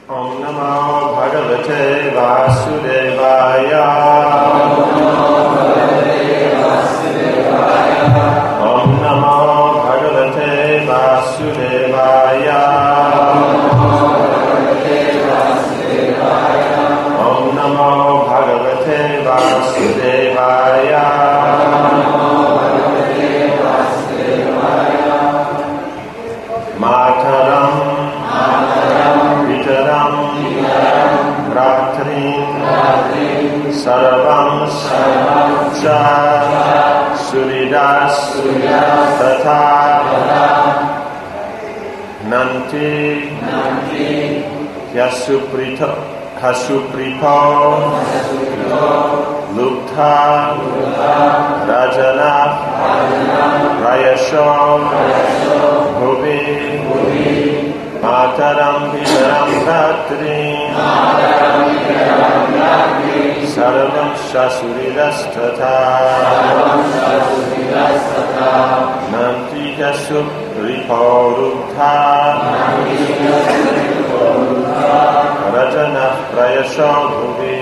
Om Namo Bhagavate Vasudevaya. Om Namo Bhagavate Vasudevaya. Om Namo Bhagavate Vasudevaya. Mataram Pitaram Ratrim Sarvam Cha Suridas Tata Nanti Yasuprito Lupta Rajana Rayasho Bhuvi Mataram Pitaram Ratrim Sarvam Shasuridas Tata Nanti Yasuprito Lupta Rajana Prayasho Bhuvi.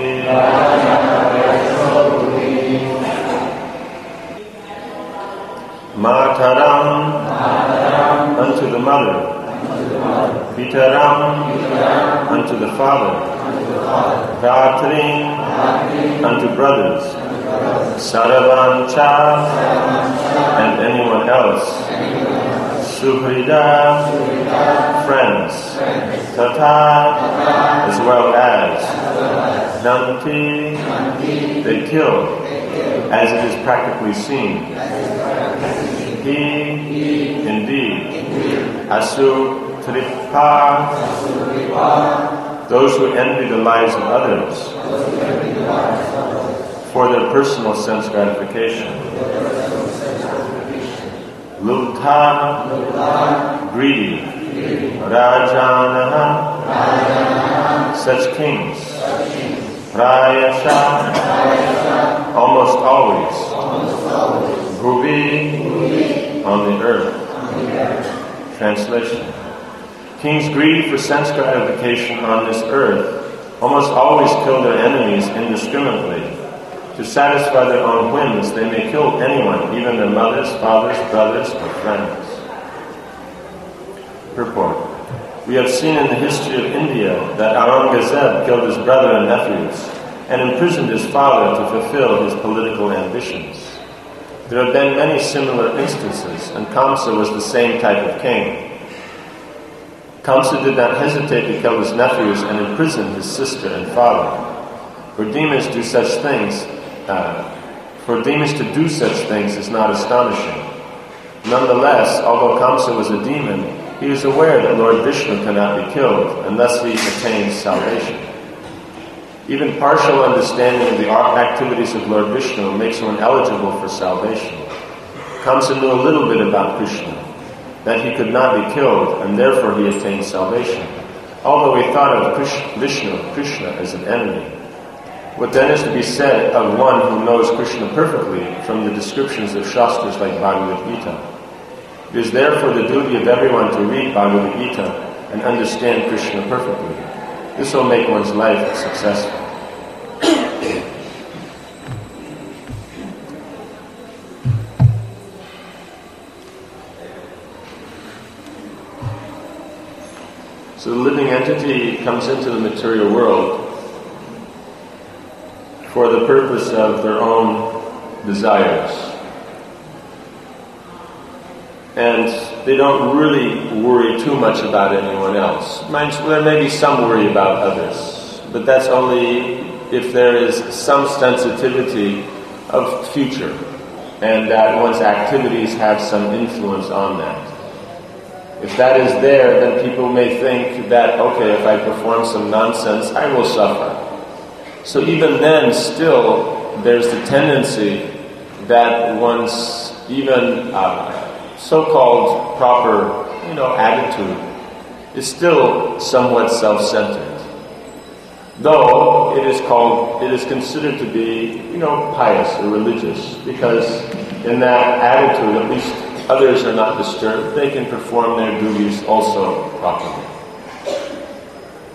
Mataram, unto the mother. Pitaram, unto the father. Bhatrim, unto brothers. Saravancha, and anyone else. Suhrida, friends. Tata, as well as. Nanti, they kill, as it is practically seen. He, indeed. Asu, tripa, those who envy the lives of others for their personal sense gratification. Lubdha, greedy. Rajanaha, such kings. Prayasha, almost always. Bhuvi, on the earth. Translation. Kings greedy for sense gratification on this earth almost always kill their enemies indiscriminately. To satisfy their own whims, they may kill anyone, even their mothers, fathers, brothers, or friends. Purport. We have seen in the history of India that Aurangzeb killed his brother and nephews and imprisoned his father to fulfill his political ambitions. There have been many similar instances, and Kamsa was the same type of king. Kamsa did not hesitate to kill his nephews and imprison his sister and father. For demons to do such things is not astonishing. Nonetheless, although Kamsa was a demon, he was aware that Lord Vishnu cannot be killed, and thus he attains salvation. Even partial understanding of the activities of Lord Vishnu makes one eligible for salvation. Kamsa knew a little bit about Krishna, that he could not be killed, and therefore he attained salvation, although he thought of Krishna as an enemy. What then is to be said of one who knows Krishna perfectly from the descriptions of Shastras like Bhagavad Gita? It is therefore the duty of everyone to read Bhagavad Gita and understand Krishna perfectly. This will make one's life successful. So the living entity comes into the material world for the purpose of their own desires. And they don't really worry too much about anyone else. There may be some worry about others, but that's only if there is some sensitivity of future and that one's activities have some influence on that. If that is there, then people may think that, okay, if I perform some nonsense, I will suffer. So even then, still, there's the tendency that one's even so-called proper, attitude is still somewhat self-centered. Though it is considered to be, pious or religious, because in that attitude, at least others are not disturbed. They can perform their duties also properly.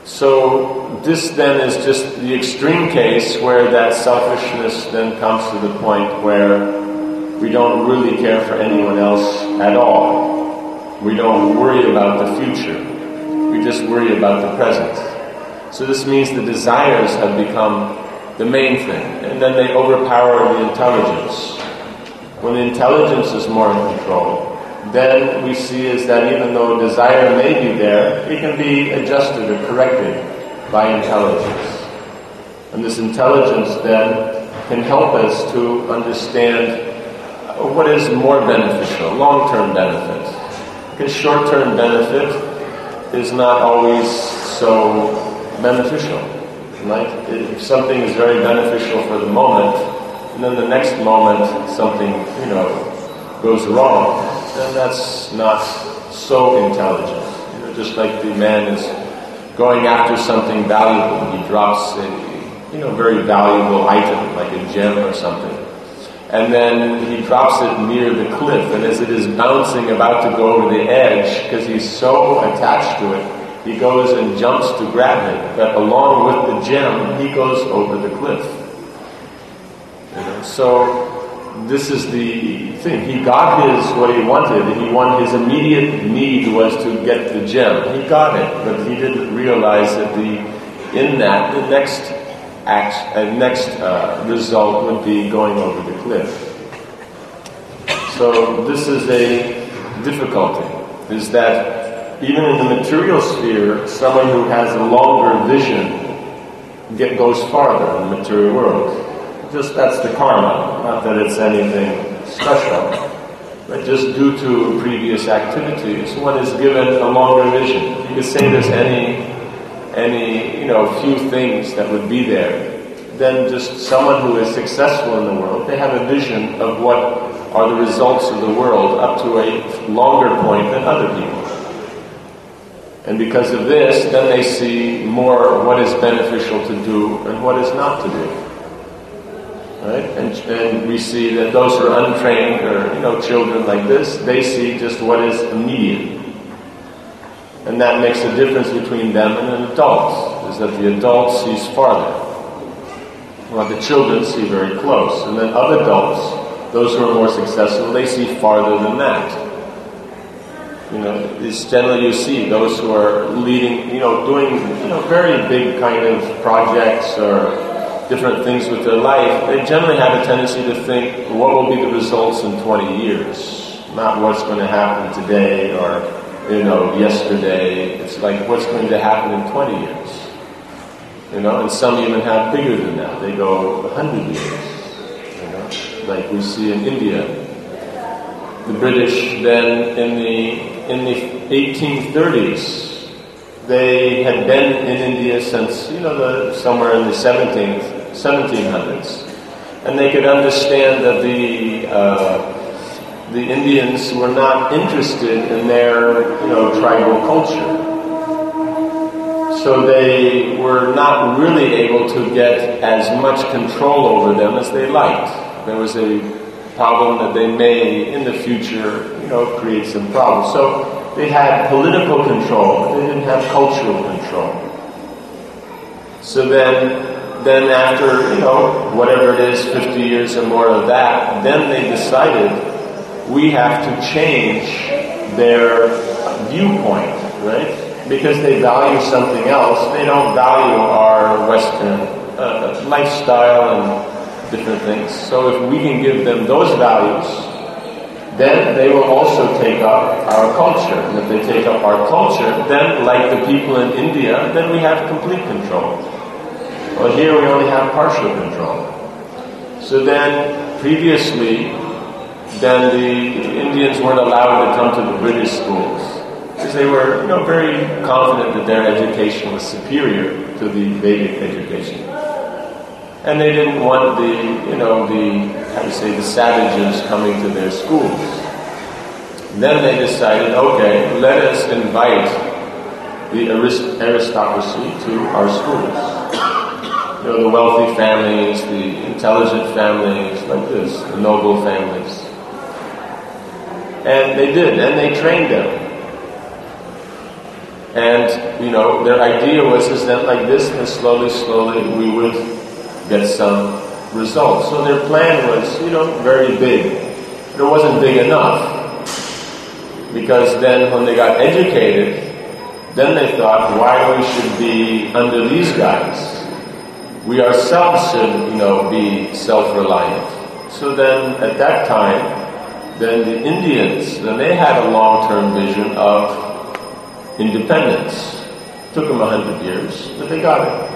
So this then is just the extreme case where that selfishness then comes to the point where we don't really care for anyone else at all. We don't worry about the future. We just worry about the present. So this means the desires have become the main thing, and then they overpower the intelligence. When the intelligence is more in control, then we see is that even though desire may be there, it can be adjusted or corrected by intelligence. And this intelligence then can help us to understand what is more beneficial, long-term benefit. Because short-term benefit is not always so beneficial, right? If something is very beneficial for the moment, and then the next moment something, goes wrong, then that's not so intelligent. Just like the man is going after something valuable, he drops a, very valuable item, like a gem or something, and then he drops it near the cliff, and as it is bouncing about to go over the edge, because he's so attached to it, he goes and jumps to grab it, but along with the gem, he goes over the cliff. So this is the thing. He got what he wanted. His immediate need was to get the gem. He got it, but he didn't realize that the next result would be going over the cliff. So this is a difficulty, is that even in the material sphere, someone who has a longer vision goes farther in the material world. Just that's the karma, not that it's anything special, but just due to previous activities, one is given a longer vision. You could say there's any few things that would be there. Then just someone who is successful in the world, they have a vision of what are the results of the world up to a longer point than other people. And because of this, then they see more what is beneficial to do and what is not to do. Right? And we see that those who are untrained or, children like this, they see just what is immediate. And that makes a difference between them and an adult, is that the adult sees farther, while the children see very close. And then other adults, those who are more successful, they see farther than that. It's generally you see those who are leading, doing, very big kind of projects or different things with their life, they generally have a tendency to think, what will be the results in 20 years? Not what's going to happen today or, yesterday. It's like, what's going to happen in 20 years? And some even have bigger than that. They go 100 years, like we see in India. The British then in the 1830s, they had been in India since, somewhere in the 1700s. And they could understand that the Indians were not interested in their, tribal culture. So they were not really able to get as much control over them as they liked. There was a problem that they may, in the future, create some problems. So they had political control, but they didn't have cultural control. So then after, whatever it is, 50 years or more of that, then they decided we have to change their viewpoint, right? Because they value something else. They don't value our Western lifestyle and different things. So if we can give them those values, then they will also take up our culture. And if they take up our culture, then like the people in India, then we have complete control. Well, here we only have partial control. So then, previously, then the Indians weren't allowed to come to the British schools. Because they were, very confident that their education was superior to the Vedic education. And they didn't want the savages coming to their schools. Then they decided, okay, let us invite the aristocracy to our schools. The wealthy families, the intelligent families, like this, the noble families. And they did, and they trained them. And, their idea was that like this, and slowly we would get some results. So their plan was, very big. But it wasn't big enough. Because then when they got educated, then they thought, why we should be under these guys? We ourselves should, be self-reliant. So then, at that time, then the Indians, then they had a long-term vision of independence. Took them 100 years, but they got it.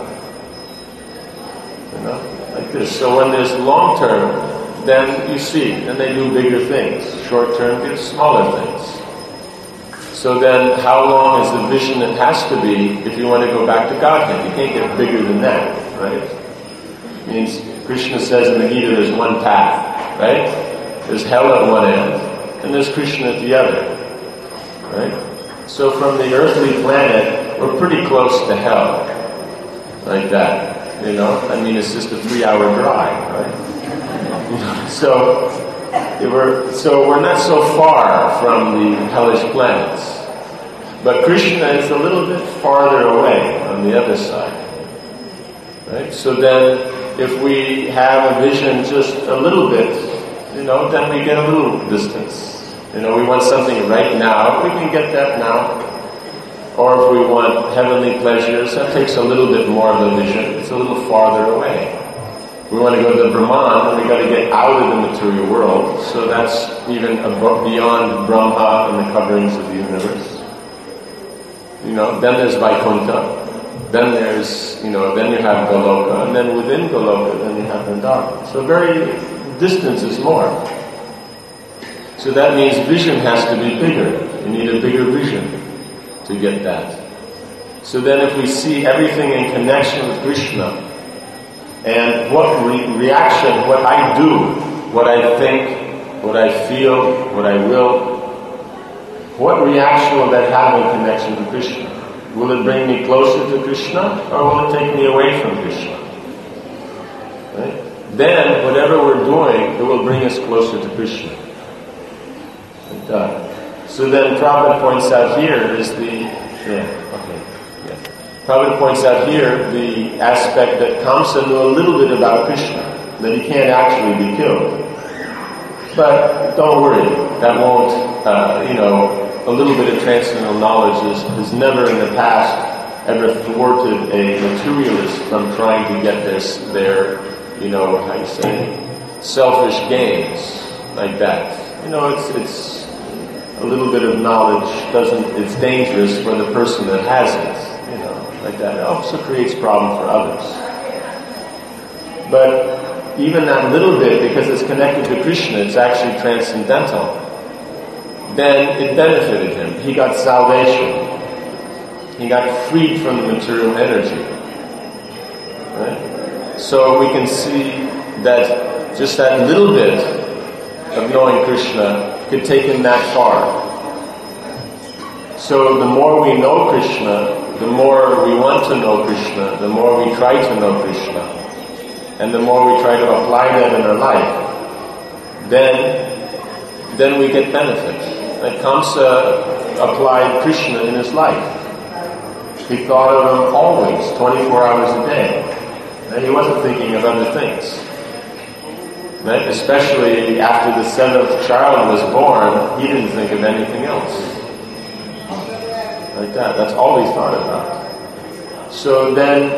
Like this. So when there's long-term, then you see, then they do bigger things. Short-term gives smaller things. So then, how long is the vision it has to be if you want to go back to Godhead? You can't get bigger than that, right? It means Krishna says in the Gita there's one path, right? There's hell at one end, and there's Krishna at the other, right? So from the earthly planet, we're pretty close to hell, like that, it's just a 3-hour drive, right? So we're not so far from the hellish planets. But Krishna is a little bit farther away on the other side. Right? So then, if we have a vision just a little bit, then we get a little distance. We want something right now, we can get that now. Or if we want heavenly pleasures, that takes a little bit more of a vision. It's a little farther away. We want to go to Brahman, and we've got to get out of the material world. So that's even beyond Brahma and the coverings of the universe. Then there's Vaikuntha. Then there's, then you have Goloka. And then within Goloka, then you have Vrindavan. So distance is more. So that means vision has to be bigger. You need a bigger vision to get that. So then if we see everything in connection with Krishna, and what reaction, what I do, what I think, what I feel, what I will, what reaction will that have in connection to Krishna? Will it bring me closer to Krishna, or will it take me away from Krishna? Right? Then, whatever we're doing, it will bring us closer to Krishna. So then Prabhupada points out here is Prabhupada points out here the aspect that Kamsa knew a little bit about Krishna, that he can't actually be killed. But don't worry, that won't, a little bit of transcendental knowledge has never in the past ever thwarted a materialist from trying to get their selfish gains like that. It's a little bit of knowledge it's dangerous for the person that has it, like that. It also creates problem for others. But even that little bit, because it's connected to Krishna, it's actually transcendental, then it benefited him. He got salvation. He got freed from the material energy. Right? So we can see that just that little bit of knowing Krishna could take him that far. So the more we know Krishna, the more we want to know Krishna, the more we try to know Krishna, and the more we try to apply that in our life, then we get benefit. Like Kamsa applied Krishna in his life. He thought of him always, 24 hours a day. And he wasn't thinking of other things. Right? Especially after the 7th child was born, he didn't think of anything else. Like that. That's all he thought about. So then,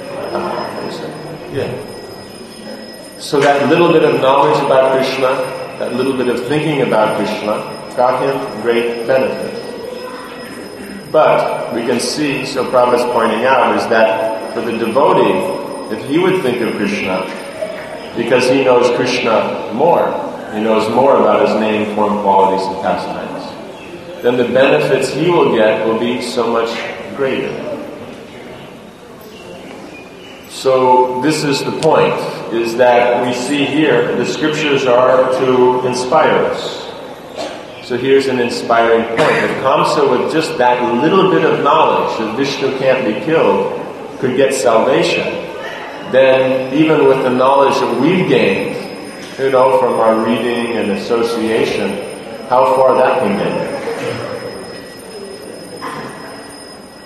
so that little bit of knowledge about Krishna, that little bit of thinking about Krishna, got him great benefit. But we can see, so Prabhupada's pointing out, is that for the devotee, if he would think of Krishna, because he knows Krishna more, he knows more about his name, form, qualities, and pastimes, then the benefits he will get will be so much greater. So this is the point, is that we see here, the scriptures are to inspire us. So here's an inspiring point. If Kamsa, with just that little bit of knowledge that Vishnu can't be killed, could get salvation, then even with the knowledge that we've gained, from our reading and association, how far that can get.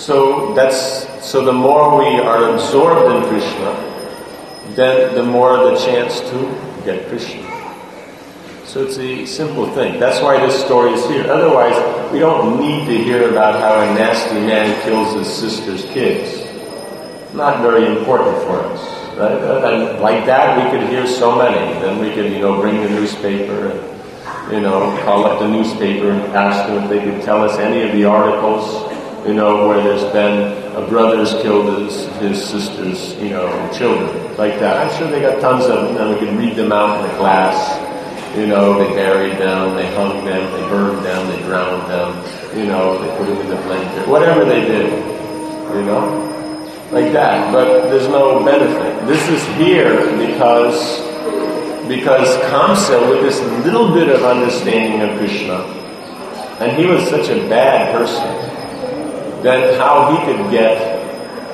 So the more we are absorbed in Krishna, then the more the chance to get Krishna. So it's a simple thing. That's why this story is here. Otherwise, we don't need to hear about how a nasty man kills his sister's kids. Not very important for us, right? And like that, we could hear so many. Then we could, bring the newspaper and, call up the newspaper and ask them if they could tell us any of the articles, where there's been a brother's killed his sister's, children, like that. I'm sure they got tons of them. We could read them out in the class. They buried them, they hung them, they burned them, they drowned them, they put them in the blanket, whatever they did, like that. But there's no benefit. This is here because Kamsa, with this little bit of understanding of Krishna, and he was such a bad person, then how he could get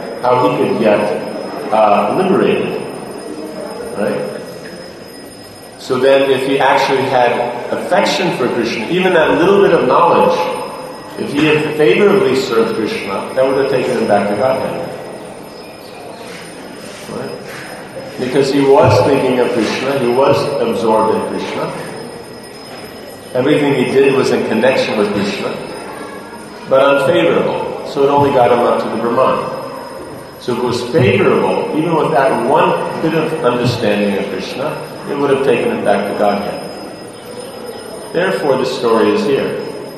liberated, right? So then if he actually had affection for Krishna, even that little bit of knowledge, if he had favorably served Krishna, that would have taken him back to Godhead. Right? Because he was thinking of Krishna, he was absorbed in Krishna. Everything he did was in connection with Krishna, but unfavorable. So it only got him up to the Brahman. So if it was favorable, even with that one bit of understanding of Krishna, it would have taken him back to Godhead. Therefore, the story is here.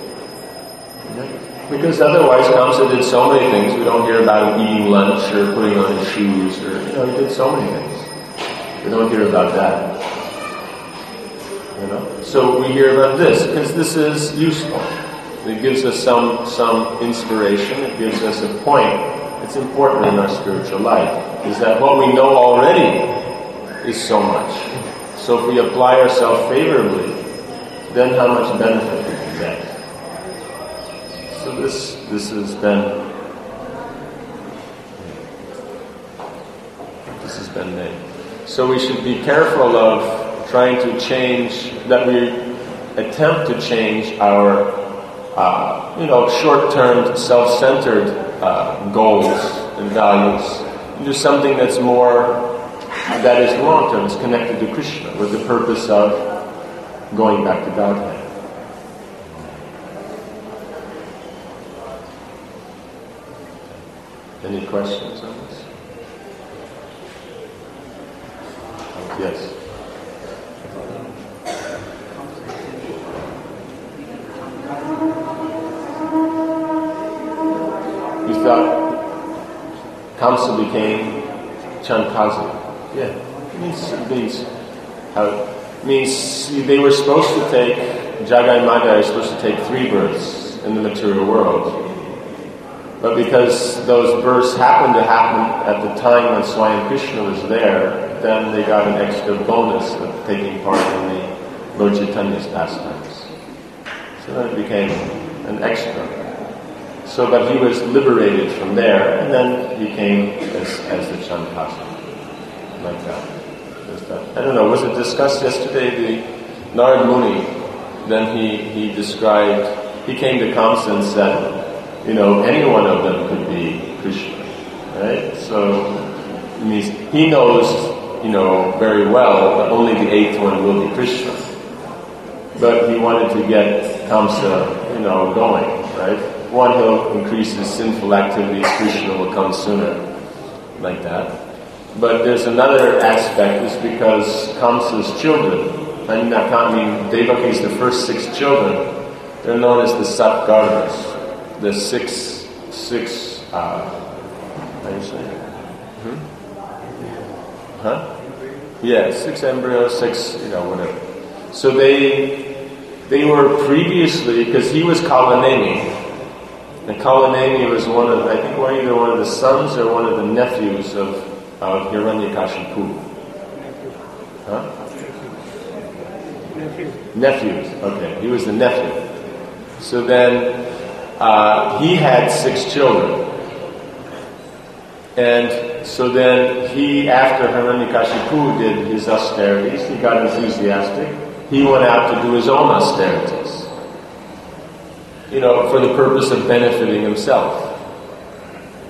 Because otherwise, Kamsa did so many things. We don't hear about him eating lunch or putting on his shoes, or he did so many things. We don't hear about that. So we hear about this because this is useful. It gives us some inspiration. It gives us a point. It's important in our spiritual life. Is that what we know already is so much. So if we apply ourselves favorably, then how much benefit we can get. So this has been made. So we should be careful of trying to change, that we attempt to change our short-term, self-centered goals and values into something that's more, that is long-term, it's connected to Krishna, with the purpose of going back to Godhead. Any questions on this? Yes. You thought Kamsa became Chankazi. Yeah, it means they were supposed to take, Jagai Madai was supposed to take 3 births in the material world. But because those births happened to happen at the time when Swayam Krishna was there, then they got an extra bonus of taking part in the Lord Chaitanya's pastimes. So then it became an extra. So, but he was liberated from there, and then he came as the Chankasa. Like that. I don't know, was it discussed yesterday? The Narad Muni, then he described, he came to Kamsa and said, any one of them could be Krishna, right? So, it means he knows, very well that only the 8th one will be Krishna. But he wanted to get Kamsa, going, right? One, he'll increase his sinful activities, Krishna will come sooner, like that. But there's another aspect, is because Kamsa's children, Devaki's the first 6 children, they're known as the Satgarbhas. The six, how do you say it? Yeah, 6 embryos, 6, whatever. So they were previously, because he was Kalanemi, and Kalanemi was either one of the sons or one of the nephews of Hiranyakashipu. Nephews, okay, he was the nephew. So then, he had 6 children. And so then after Hiranyakashipu did his austerities, he got enthusiastic. He went out to do his own austerities. For the purpose of benefiting himself.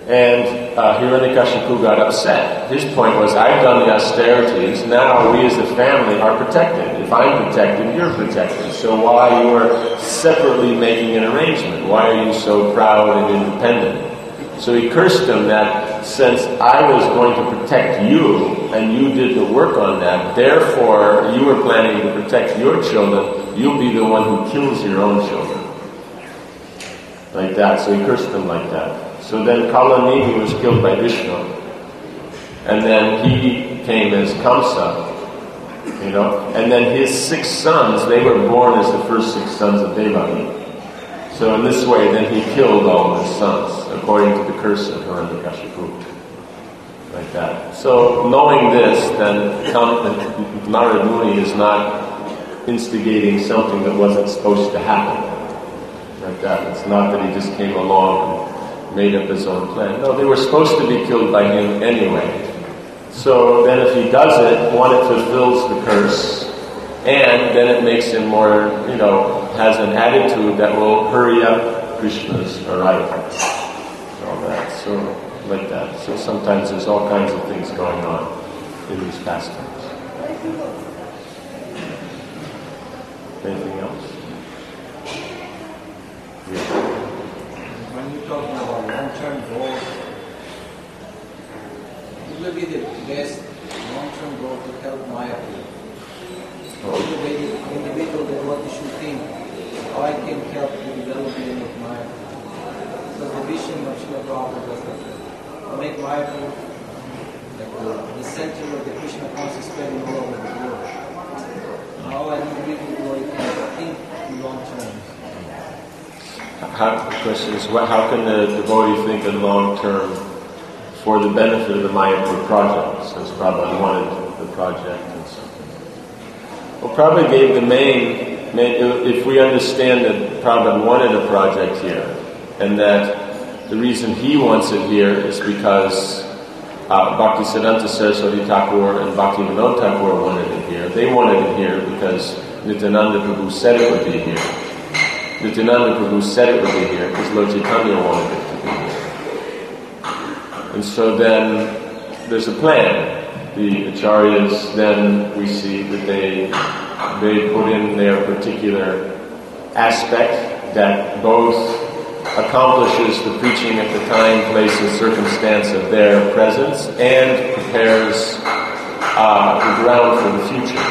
And Hiranyakashipu got upset. His point was, I've done the austerities, now we as a family are protected. If I'm protected, you're protected. So why you are separately making an arrangement? Why are you so proud and independent? So he cursed him that since I was going to protect you, and you did the work on that, therefore you were planning to protect your children, you'll be the one who kills your own children. Like that. So he cursed him like that. So then Kalanini was killed by Vishnu. And then he came as Kamsa. And then his 6 sons, they were born as the first 6 sons of Devaki. So in this way, then he killed all of his sons, according to the curse of Hiranyakashipu. Like that. So knowing this, then Narad Muni is not instigating something that wasn't supposed to happen. Like that. It's not that he just came along and made up his own plan. No, they were supposed to be killed by him anyway. So then if he does it, one, it fulfills the curse, and then it makes him more, has an attitude that will hurry up Krishna's arrival. All that. So, like that. So sometimes there's all kinds of things going on in these pastimes. Anything else? Yeah. When you're talking about long-term goals, what will be the best long-term goal to help Mayapur? The individual devotee should think, how I can help the development of Mayapur. So the vision of Srila Prabhupada was to make Mayapur like the center of the Krishna consciousness spreading all over the world. How an individual can think long term. The question is, how can the devotee think in long term for the benefit of the Mayapur project, since Prabhupada wanted the project and something? Well, Prabhupada gave the main, if we understand that Prabhupada wanted a project here, and that the reason he wants it here is because Bhaktisiddhanta Saraswati Thakur and Bhaktivinoda Thakur wanted it here. They wanted it here because Nityananda Prabhu said it would be here. Nityananda Prabhu said it would be here because Lord Chaitanya wanted it to be here. And so then there's a plan. The acharyas, then we see that they put in their particular aspect that both accomplishes the preaching at the time, place, and circumstance of their presence, and prepares the ground for the future.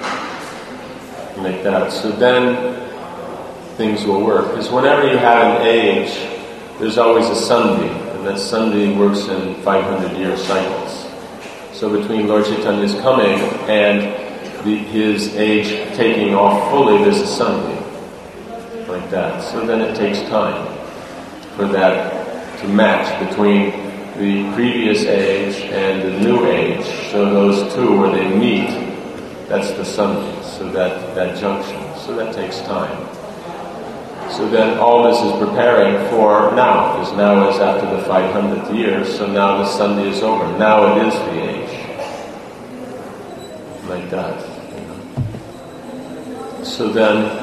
Like that. So then things will work. Because whenever you have an age, there's always a Sandhi, and that Sandhi works in 500-year cycles. So between Lord Chaitanya's coming and his age taking off fully, there's a Sandhi. Like that. So then it takes time for that to match between the previous age and the new age. So those two, where they meet, that's the Sandhi. So that junction. So that takes time. So then all this is preparing for now, because now is after the 500th year, so now the Sandhi is over. Now it is the age. Like that. So then,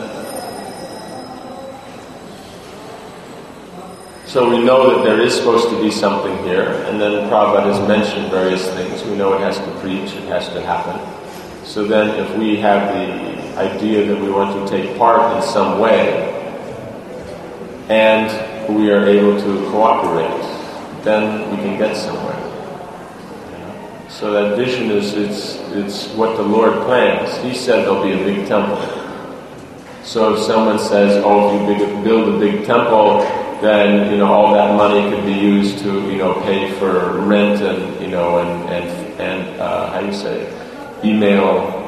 so we know that there is supposed to be something here, and then Prabhupada has mentioned various things. We know it has to preach, it has to happen. So then if we have the idea that we want to take part in some way, and we are able to cooperate, then we can get somewhere. So that vision it's what the Lord plans. He said there'll be a big temple. So if someone says, if you build a big temple, then all that money could be used to pay for rent and how do you say, email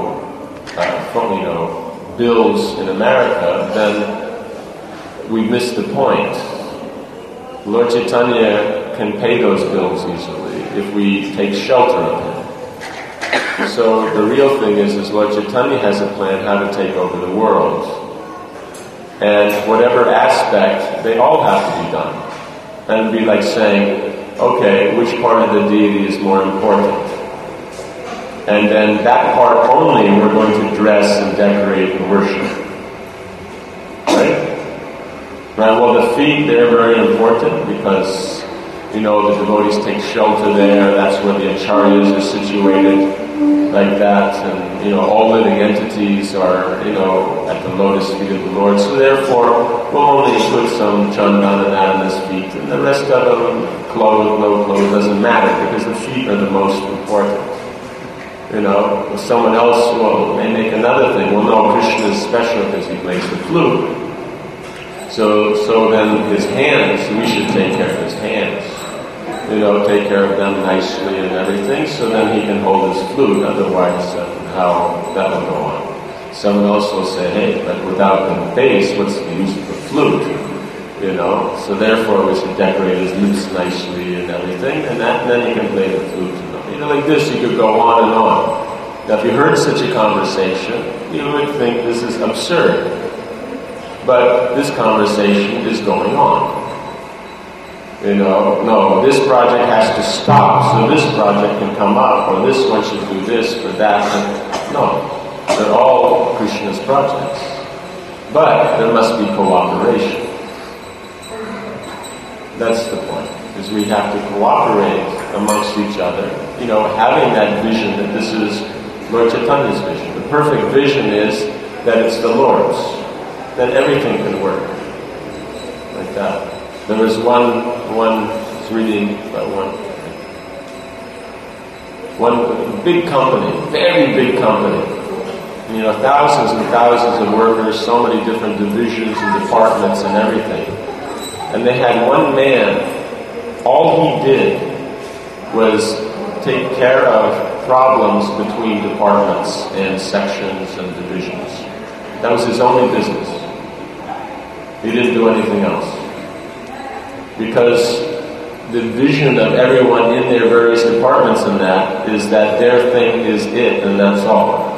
bills in America, then we miss the point. Lord Chaitanya can pay those bills easily if we take shelter of him. So the real thing is Lord Chaitanya has a plan how to take over the world. And whatever aspect, they all have to be done. And it would be like saying, okay, which part of the deity is more important? And then that part only we're going to dress and decorate and worship. Right? Well, the feet, they're very important because the devotees take shelter there. That's where the acharyas are situated, like that. And, all living entities are, at the lotus feet of the Lord. So therefore, we'll only put some chandan and that on his feet. And the rest of them, clothed, no clothes, doesn't matter, because the feet are the most important. If someone else may make another thing. Well, no, Krishna is special because he plays the flute. So then his hands, we should take care of his hands. Take care of them nicely and everything, so then he can hold his flute. Otherwise, how that will go on. Someone else will say, hey, but without the face, what's the use of the flute? So therefore we should decorate his lips nicely and everything, and then he can play the flute. Like this, you could go on and on. Now, if you heard such a conversation, you would think this is absurd. But this conversation is going on. No, this project has to stop so this project can come up, or this one should do this for that. No, they're all Krishna's projects. But there must be cooperation. That's the point, is we have to cooperate amongst each other, having that vision that this is Lord Chaitanya's vision. The perfect vision is that it's the Lord's. Then everything can work. Like that. There was one reading about one big company, very big company. Thousands and thousands of workers, so many different divisions and departments and everything. And they had one man, all he did was take care of problems between departments and sections and divisions. That was his only business. He didn't do anything else. Because the vision of everyone in their various departments in that is that their thing is it, and that's all.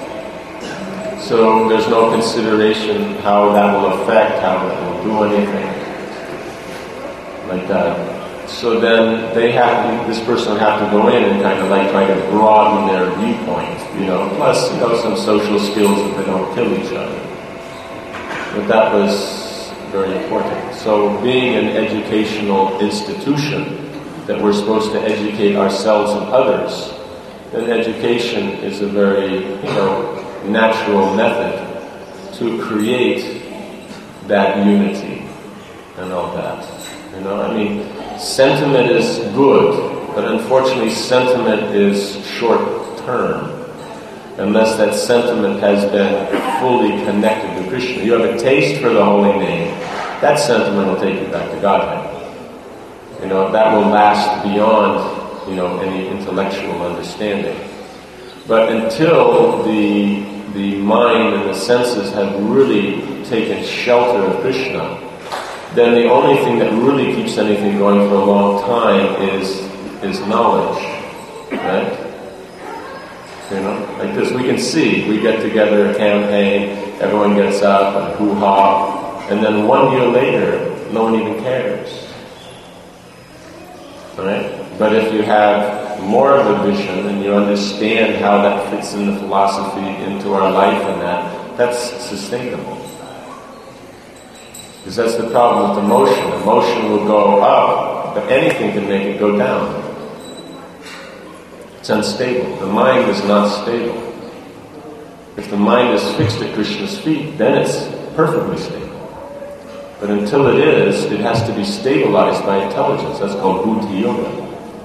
So there's no consideration how that will affect, how that will do anything. Like that. So then this person will have to go in and kind of try to broaden their viewpoint, plus, some social skills that they don't kill each other. But that was very important. So being an educational institution that we're supposed to educate ourselves and others, then education is a very, natural method to create that unity and all that. Sentiment is good, but unfortunately sentiment is short-term, unless that sentiment has been fully connected to Krishna. You have a taste for the holy name, that sentiment will take you back to Godhead. That will last beyond, any intellectual understanding. But until the mind and the senses have really taken shelter of Krishna, then the only thing that really keeps anything going for a long time is knowledge, right? Like this, we can see, we get together a campaign, everyone gets up and hoo-ha, and then 1 year later, no one even cares. Alright? But if you have more of a vision and you understand how that fits in the philosophy into our life and that's sustainable. Because that's the problem with emotion. Emotion will go up, but anything can make it go down. It's unstable. The mind is not stable. If the mind is fixed at Krishna's feet, then it's perfectly stable. But until it is, it has to be stabilized by intelligence. That's called buddhi yoga.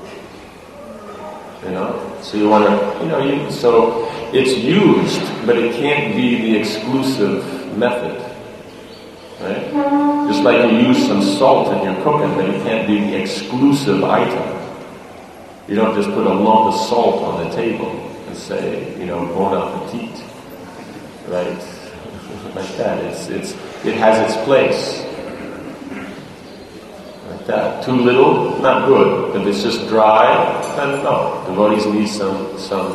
So you want to, so it's used, but it can't be the exclusive method. Right? Just like you use some salt in your cooking, but it can't be the exclusive item. You don't just put a lump of salt on the table and say, bon appetit. Right? Like that. It has its place. Like that. Too little, not good. If it's just dry, then no. Devotees need some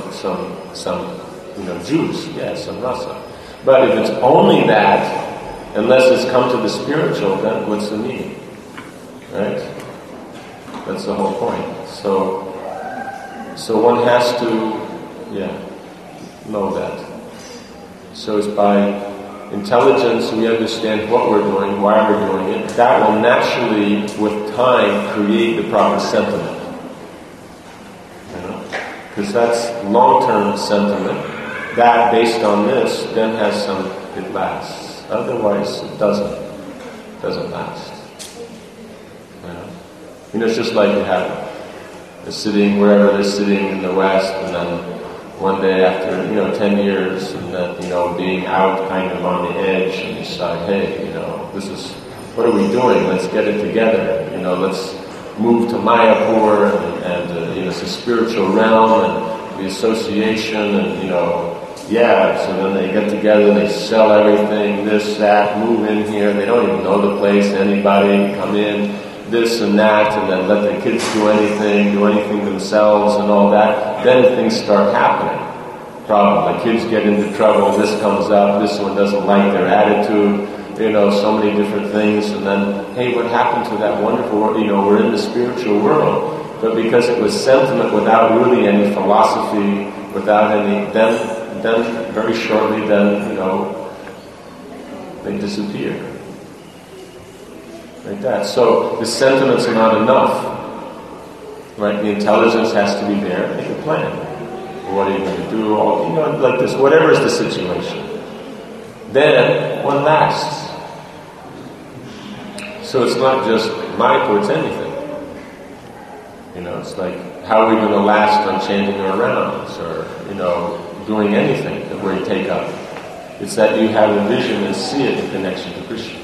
juice. Yeah, some rasa. But if it's only that, unless it's come to the spiritual, then what's the meaning? Right? That's the whole point. So one has to, know that. So it's by intelligence, we understand what we're doing, why we're doing it, that will naturally, with time, create the proper sentiment. Because that's long-term sentiment. That, based on this, then has some, it lasts. Otherwise, it doesn't last. It's just like you have they're sitting wherever they're sitting in the West, and then one day after 10 years, and that being out kind of on the edge, and decide, hey, this is what are we doing? Let's get it together. Let's move to Mayapur, and it's a spiritual realm, and the association, and so then they get together, they sell everything, this, that, move in here. They don't even know the place, anybody, come in. This and that, and then let the kids do anything themselves and all that, then things start happening. Problem. The kids get into trouble, this comes up, this one doesn't like their attitude, so many different things, and then, hey, what happened to that wonderful world? We're in the spiritual world. But because it was sentiment without really any philosophy, without any, then very shortly, they disappear. Like that. So the sentiments are not enough. Right? The intelligence has to be there. Make a plan. What are you going to do? Like this. Whatever is the situation. Then one lasts. So it's not just Mayapur, it's anything. It's like, how are we going to last on chanting our rounds or, doing anything that we take up? It's that you have a vision and see it in connection to Krishna.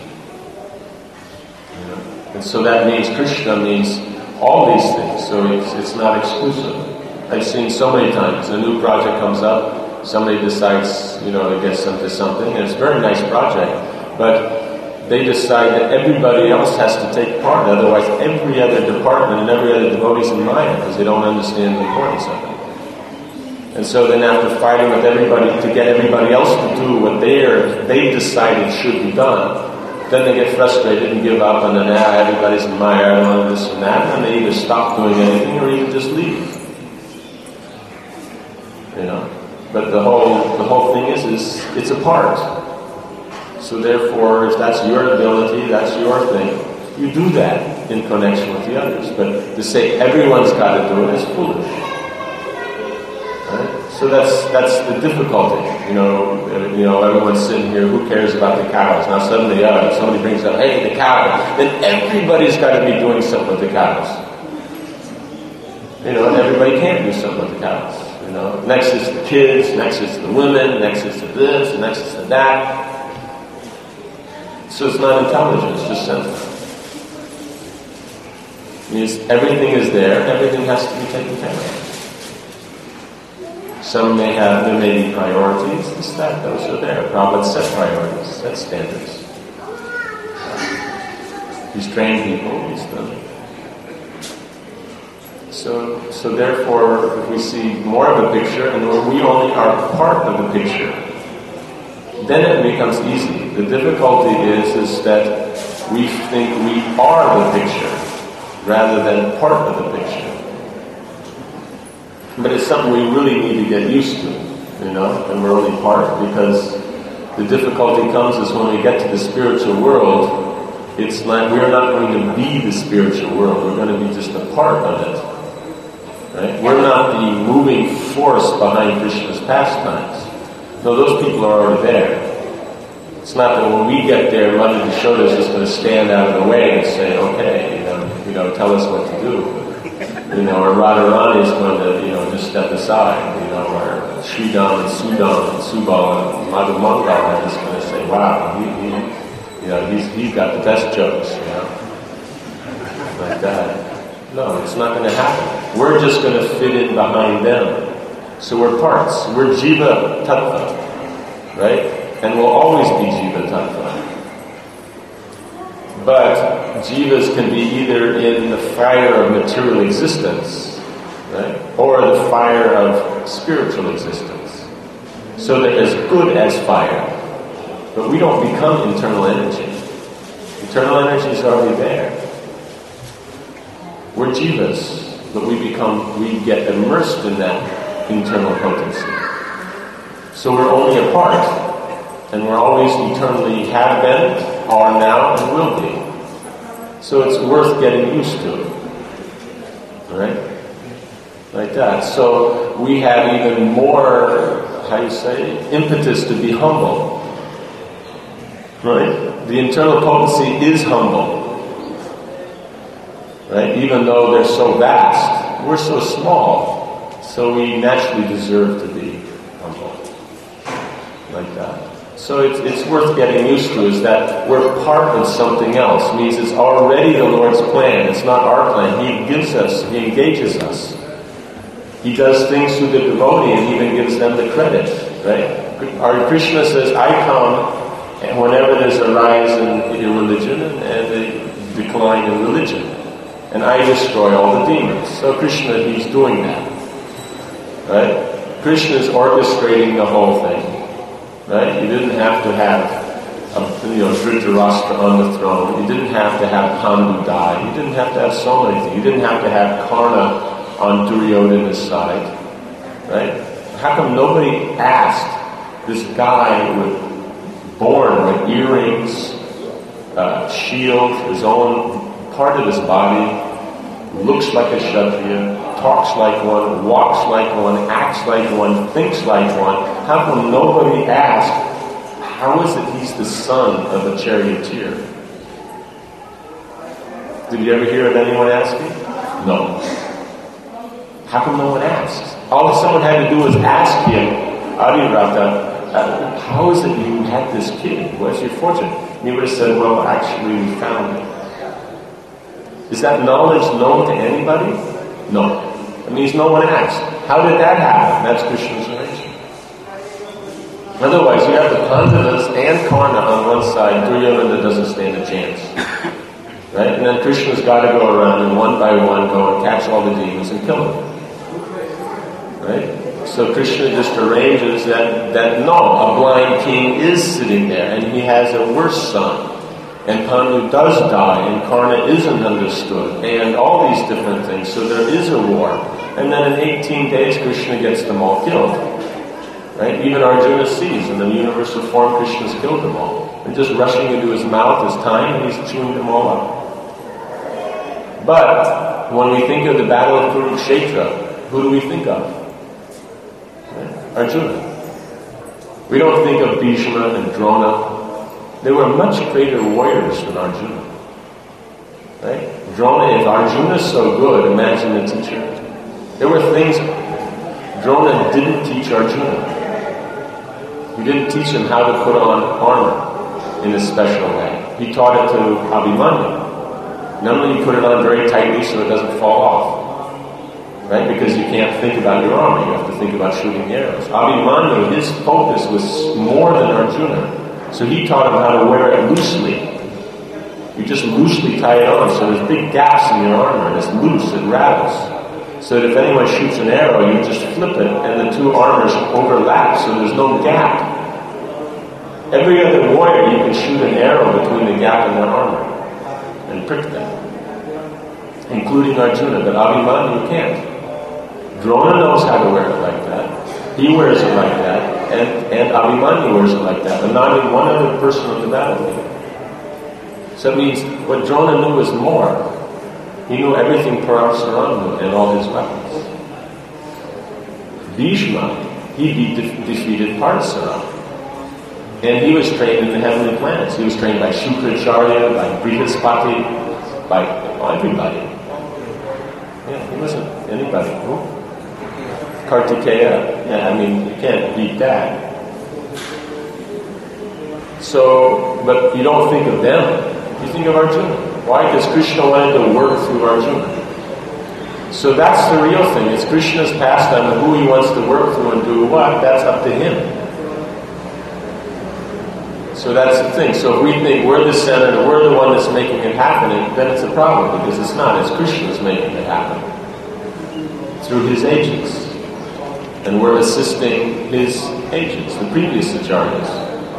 And so that means Krishna means all these things. So it's not exclusive. I've seen so many times a new project comes up, somebody decides, to get into something, and it's a very nice project, but they decide that everybody else has to take part. Otherwise, every other department and every other devotee is in Maya because they don't understand the importance of it. And so then after fighting with everybody to get everybody else to do what they decided should be done, then they get frustrated and give up, and then everybody's in Maya, I want this and that, and they either stop doing anything or even just leave. But the whole thing is it's a part. So therefore, if that's your ability, that's your thing, you do that in connection with the others. But to say everyone's got to do it is foolish. Right? So that's the difficulty. Everyone's sitting here, who cares about the cows? Now suddenly somebody brings up, hey, the cows. Then everybody's got to be doing something with the cows. And everybody can't do something with the cows. Next is the kids, next is the women, next is to this, next is to that. So it's not intelligence, it's just sentiment. It means everything is there, everything has to be taken care of. There may be priorities, this, that, those are there. Prabhupada set priorities, set standards. He's trained people, he's done. So therefore, if we see more of a picture, and we only are part of the picture, then it becomes easy. The difficulty is that we think we are the picture, rather than part of the picture. But it's something we really need to get used to, and we're only part, because the difficulty comes is when we get to the spiritual world, it's like we're not going to be the spiritual world, we're going to be just a part of it. Right? We're not the moving force behind Krishna's pastimes. No, those people are already there. It's not that when we get there, Mother Yashoda is just going to stand out of the way and say, okay, tell us what to do. Or Radharani is going to, just step aside. Or Sridham and Sudam and Subal and Madhu Mangal are just going to say, wow, he's got the best jokes, like that. No, it's not going to happen. We're just going to fit in behind them. So we're parts. We're Jiva Tattva, right? And we'll always be Jiva Tattva. But Jivas can be either in the fire of material existence, right? Or the fire of spiritual existence. So they're as good as fire. But we don't become internal energy. Internal energy is already there. We're jivas, but we get immersed in that internal potency. So we're only a part. And we're always eternally have been, are now, and will be. So it's worth getting used to. Right? Like that. So we have even more, impetus to be humble. Right? The internal potency is humble. Right? Even though they're so vast, we're so small. So we naturally deserve to be humble. Like that. So it's worth getting used to, is that we're part of something else. It means it's already the Lord's plan. It's not our plan. He gives us, He engages us. He does things through the devotee and even gives them the credit. Right? Our Krishna says, I come and whenever there's a rise in irreligion and a decline in religion. And I destroy all the demons. So Krishna, He's doing that. Right? Krishna is orchestrating the whole thing. Right? You didn't have to have Dhritarashtra on the throne. You didn't have to have Pandu die. You didn't have to have so many things. You didn't have to have Karna on Duryodhana's side. Right? How come nobody asked this guy born with earrings, shield, his own part of his body, looks like a Kshatriya, talks like one, walks like one, acts like one, thinks like one? How come nobody asked, how is it he's the son of a charioteer? Did you ever hear of anyone asking? No. How come no one asked? All someone had to do was ask him, Arirata, how is it you had this kid? What's your fortune? And he would have said, well, actually, we found it. Is that knowledge known to anybody? No. It means no one asked. How did that happen? That's Krishna's arrangement. Otherwise, you have the Pandavas and Karna on one side, Duryodhana doesn't stand a chance. Right? And then Krishna's got to go around and one by one go and catch all the demons and kill them. Right? So Krishna just arranges that no, a blind king is sitting there and he has a worse son. And Pandu does die, and Karna isn't understood, and all these different things. So there is a war. And then in 18 days, Krishna gets them all killed. Right? Even Arjuna sees, in the universal form, Krishna's killed them all. And just rushing into his mouth is time, and he's chewing them all up. But when we think of the battle of Kurukshetra, who do we think of? Right? Arjuna. We don't think of Bhishma and Drona. They were much greater warriors than Arjuna. Right? Drona, if Arjuna is so good, imagine the teacher. There were things Drona didn't teach Arjuna. He didn't teach him how to put on armor in a special way. He taught it to Abhimanyu. Normally you put it on very tightly so it doesn't fall off. Right? Because you can't think about your armor. You have to think about shooting arrows. Abhimanyu, his focus was more than Arjuna. So he taught him how to wear it loosely. You just loosely tie it on, so there's big gaps in your armor, and it's loose, it rattles. So that if anyone shoots an arrow, you just flip it, and the two armors overlap, so there's no gap. Every other warrior, you can shoot an arrow between the gap in their armor, and prick them. Including Arjuna, but Abhimanyu can't. Drona knows how to wear it like that. He wears it like that, and Abhimanyu wears it like that, but not even one other person on the battlefield. So it means what Drona knew was more. He knew everything Parasaran knew and all his weapons. Bhishma, he defeated Parasaran. And he was trained in the heavenly planets. He was trained by Shukracharya, by Brihaspati, by everybody. Yeah, he wasn't anybody. Who? Kartikeya. Yeah, I mean, you can't beat that. So, but you don't think of them. You think of Arjuna. Why? Because Krishna wanted to work through Arjuna. So that's the real thing. It's Krishna's pastime, and who he wants to work through and do what, that's up to him. So that's the thing. So if we think we're the center, and we're the one that's making it happen, then it's a problem, because it's not. It's Krishna's making it happen. Through his agents. And we're assisting his agents, the previous acharyas.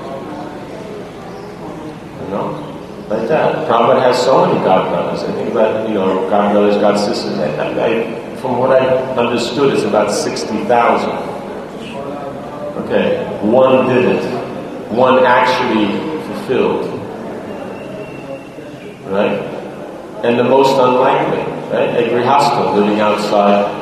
You know? Like that. Prabhupada has so many godbrothers. I think about, godbrothers, god sisters. From what I understood, it's about 60,000. Okay, one did it. one actually fulfilled, right? And the most unlikely, right? A grihastha living outside.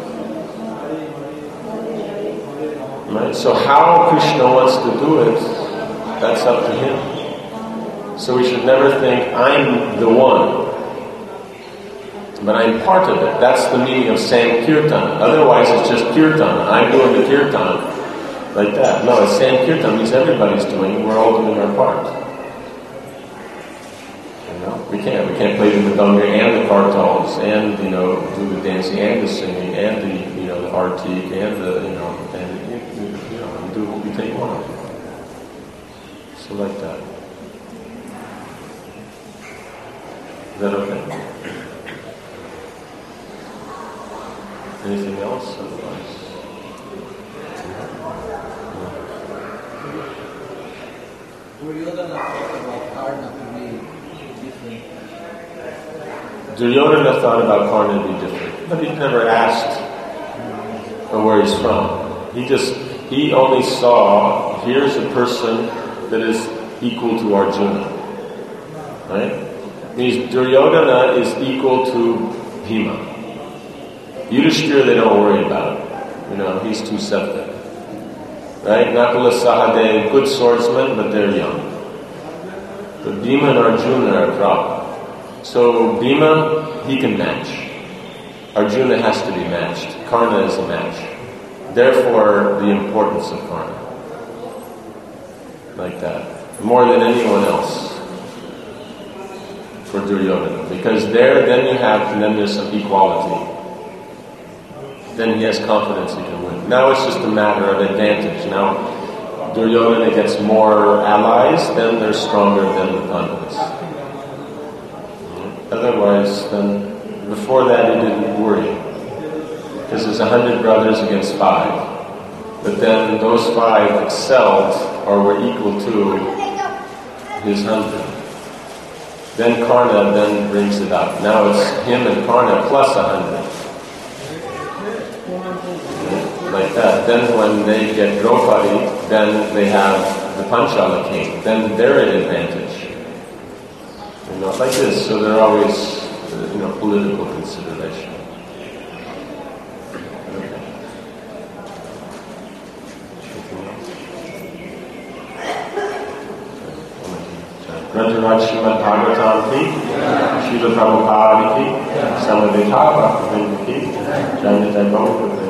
Right? So how Krishna wants to do it, that's up to him. So we should never think, I'm the one, but I'm part of it. That's the meaning of Sankirtan. Otherwise it's just Kirtan. I'm doing the Kirtan. Like that. No, it's Sankirtan means everybody's doing it. We're all doing our part. We can't play the mridanga and the kartals and, do the dancing and the singing and the, the artik and the, we take one of them. So like that. Is that okay? Anything else? Otherwise? Duryodhana thought about Karna to be different. Duryodhana thought about Karna to be different, but he never asked where he's from. He only saw, here's a person that is equal to Arjuna. Right? Means Duryodhana is equal to Bhima. Yudhishthira they don't worry about. He's too septic. Right? Nakula Sahadev, good swordsmen, but they're young. But Bhima and Arjuna are a problem. So Bhima, he can match. Arjuna has to be matched. Karna is a match. Therefore, the importance of Karna. Like that. More than anyone else. For Duryodhana. Because then there's some equality. Then he has confidence he can win. Now it's just a matter of advantage. Now, Duryodhana gets more allies, then they're stronger than the Pandavas. Otherwise, then, before that he didn't worry. Because there's 100 brothers against 5. But then those 5 excelled, or were equal to his 100. Then Karna then brings it up. Now it's him and Karna plus 100. Like that. Then when they get Draupadi, then they have the Panchala king. Then they're at advantage. Like this. So they're always, political consideration. Grantharaj Srimad Bhagavatam ki, Srila Prabhupada ki, Samadhi Bhakti ki, Jai Jai Bhakti.